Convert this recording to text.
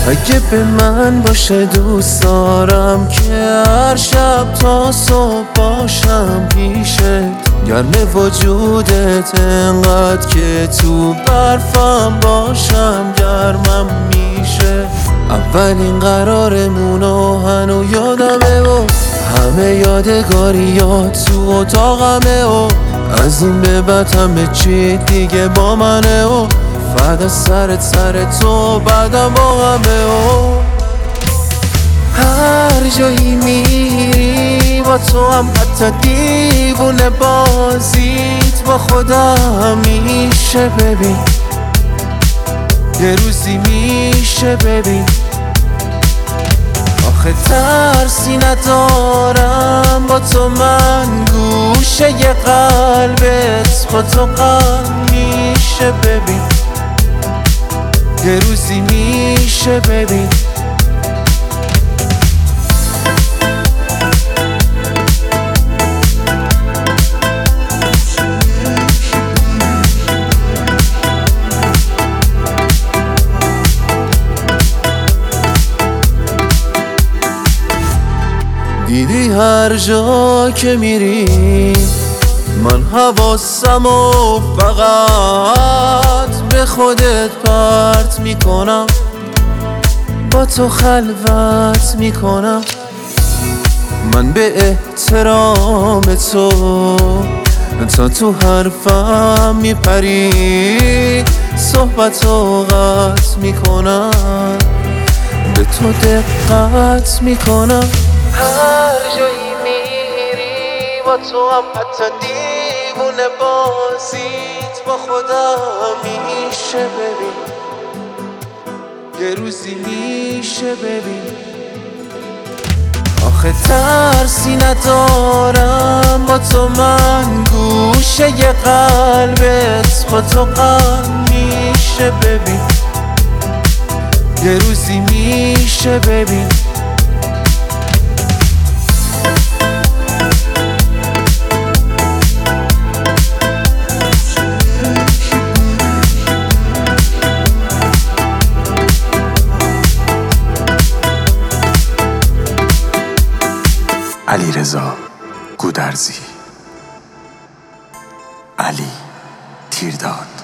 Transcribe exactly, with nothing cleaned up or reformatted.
اگه به من باشه دوست دارم که هر شب تا صبح باشم پیشت، گرم وجودت انقدر که تو برفم باشم گرمم میشه. اولین قرارمونو هنو یادمه و همه یادگاریات تو اتاقمه و از این به بعد همه چی دیگه با منه و فدا سرت سر تو بعدم با همه و هر جایی میری با تو هم، حتی دیوونه بازیت با خودم میشه ببین، یه روزی میشه ببین. آخه ترسی ندارم با تو من، گوشه ی قلبت با تو قلب میشه ببین، یه روزی میشه ببین. دیدی هر جا که میری من حواسم و فقط به خودت پرت میکنم، با تو خلوت میکنم. من به احترام تو تا تو حرفم میپری، صحبت و قطع میکنم، به تو دقت میکنم. هر جایی میری با تو هم، حتی دیوونه بازیت با خودم میشه ببین، یه روزی میشه ببین. آخه ترسی ندارم با تو من، گوشه ی قلبت با تو قلب میشه ببین، یه روزی میشه ببین. علیرضا گودرزی، علی تیرداد.